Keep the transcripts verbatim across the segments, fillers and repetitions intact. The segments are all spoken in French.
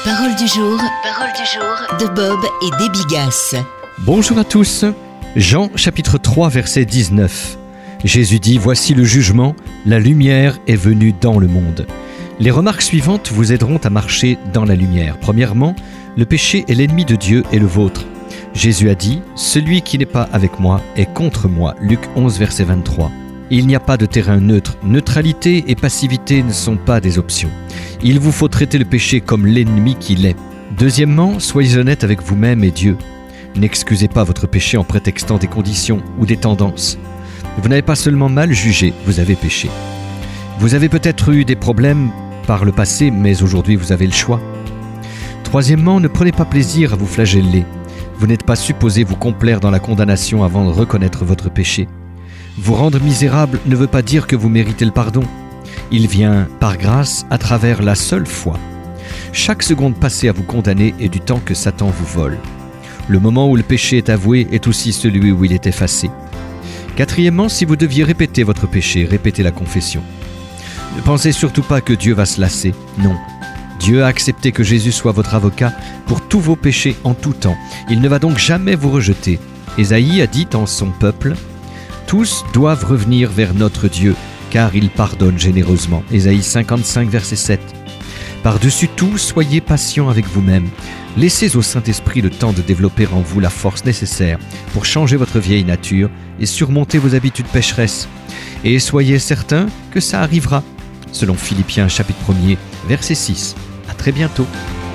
Parole du jour, parole du jour de Bob et des Bigasses. Bonjour à tous. Jean chapitre trois verset dix-neuf. Jésus dit « Voici le jugement, la lumière est venue dans le monde ». Les remarques suivantes vous aideront à marcher dans la lumière. Premièrement, le péché est l'ennemi de Dieu et le vôtre. Jésus a dit « Celui qui n'est pas avec moi est contre moi ». Luc onze verset vingt-trois. Il n'y a pas de terrain neutre. Neutralité et passivité ne sont pas des options. Il vous faut traiter le péché comme l'ennemi qu'il est. Deuxièmement, soyez honnête avec vous-même et Dieu. N'excusez pas votre péché en prétextant des conditions ou des tendances. Vous n'avez pas seulement mal jugé, vous avez péché. Vous avez peut-être eu des problèmes par le passé, mais aujourd'hui vous avez le choix. Troisièmement, ne prenez pas plaisir à vous flageller. Vous n'êtes pas supposé vous complaire dans la condamnation avant de reconnaître votre péché. Vous rendre misérable ne veut pas dire que vous méritez le pardon. Il vient par grâce à travers la seule foi. Chaque seconde passée à vous condamner est du temps que Satan vous vole. Le moment où le péché est avoué est aussi celui où il est effacé. Quatrièmement, si vous deviez répéter votre péché, répétez la confession. Ne pensez surtout pas que Dieu va se lasser. Non. Dieu a accepté que Jésus soit votre avocat pour tous vos péchés en tout temps. Il ne va donc jamais vous rejeter. Ésaïe a dit en son peuple « Tous doivent revenir vers notre Dieu, car il pardonne généreusement. » Ésaïe cinquante-cinq, verset sept. Par-dessus tout, soyez patient avec vous-même. Laissez au Saint-Esprit le temps de développer en vous la force nécessaire pour changer votre vieille nature et surmonter vos habitudes pécheresses. Et soyez certains que ça arrivera, selon Philippiens chapitre premier, verset six. À très bientôt.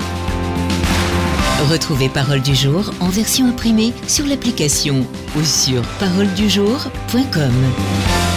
Retrouvez Parole du jour en version imprimée sur l'application ou sur parole du jour point com.